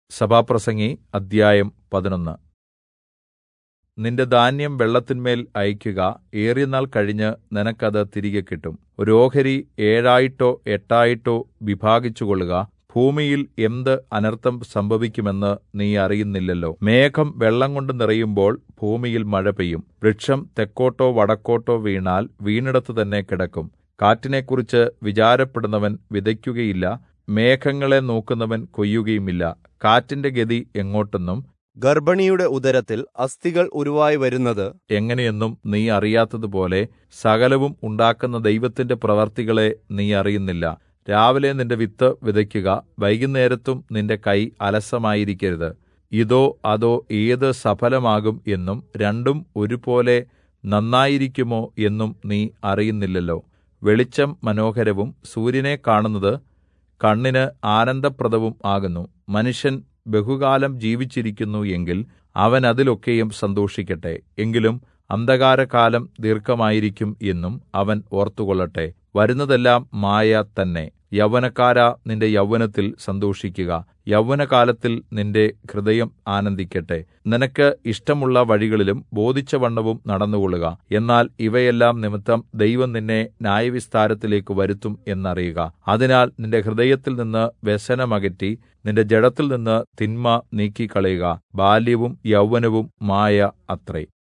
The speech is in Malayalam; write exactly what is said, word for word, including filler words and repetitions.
സഭാപ്രസംഗി അദ്ധ്യായം പതിനൊന്ന്. നിന്റെ ധാന്യം വെള്ളത്തിന്മേൽ അയയ്ക്കുക, ഏറിയനാൾ കഴിഞ്ഞ് നിനക്കത് തിരികെ കിട്ടും. ഒരു ഓഹരി ഏഴായിട്ടോ എട്ടായിട്ടോ വിഭാഗിച്ചുകൊള്ളുക. ഭൂമിയിൽ എന്ത് അനർത്ഥം സംഭവിക്കുമെന്ന് നീ അറിയുന്നില്ലല്ലോ. മേഘം വെള്ളംകൊണ്ട് നിറയുമ്പോൾ ഭൂമിയിൽ മഴ പെയ്യും. വൃക്ഷം തെക്കോട്ടോ വടക്കോട്ടോ വീണാൽ വീണിടത്ത് തന്നെ കിടക്കും. കാറ്റിനെക്കുറിച്ച് വിചാരപ്പെടുന്നവൻ വിതയ്ക്കുകയില്ല, മേഘങ്ങളെ നോക്കുന്നവൻ കൊയ്യുകയുമില്ല. കാറ്റിന്റെ ഗതി എങ്ങോട്ടെന്നും ഗർഭിണിയുടെ ഉദരത്തിൽ അസ്ഥികൾ ഉരുവായി വരുന്നത് എങ്ങനെയെന്നും നീ അറിയാത്തതുപോലെ സകലവും ഉണ്ടാക്കുന്ന ദൈവത്തിന്റെ പ്രവർത്തികളെ നീ അറിയുന്നില്ല. രാവിലെ നിന്റെ വിത്ത് വിതയ്ക്കുക, വൈകുന്നേരത്തും നിന്റെ കൈ അലസമായിരിക്കരുത്. ഇതോ അതോ ഏത് സഫലമാകും എന്നും രണ്ടും ഒരുപോലെ നന്നായിരിക്കുമോ എന്നും നീ അറിയുന്നില്ലല്ലോ. വെളിച്ചം മനോഹരവും സൂര്യനെ കാണുന്നത് കണ്ണിന് ആനന്ദപ്രദവും ആകുന്നു. മനുഷ്യൻ ബഹുകാലം ജീവിച്ചിരിക്കുന്നു എങ്കിൽ അവൻ അതിലൊക്കെയും സന്തോഷിക്കട്ടെ. എങ്കിലും അന്ധകാരകാലം ദീർഘമായിരിക്കും എന്നും അവൻ ഓർത്തുകൊള്ളട്ടെ. വരുന്നതെല്ലാം മായ തന്നെ. യൗവനക്കാരാ, നിന്റെ യൗവനത്തിൽ സന്തോഷിക്കുക, യൗവനകാലത്തിൽ നിന്റെ ഹൃദയം ആനന്ദിക്കട്ടെ. നിനക്ക് ഇഷ്ടമുള്ള വഴികളിലും ബോധിച്ചവണ്ണവും നടന്നുകൊള്ളുക. എന്നാൽ ഇവയെല്ലാം നിമിത്തം ദൈവം നിന്നെ ന്യായവിസ്താരത്തിലേക്ക് വരുത്തും എന്നറിയുക. അതിനാൽ നിന്റെ ഹൃദയത്തിൽ നിന്ന് വ്യസനമകറ്റി നിന്റെ ജഡത്തിൽ നിന്ന് തിന്മ നീക്കിക്കളയുക. ബാല്യവും യൗവനവും മായ അത്രേ.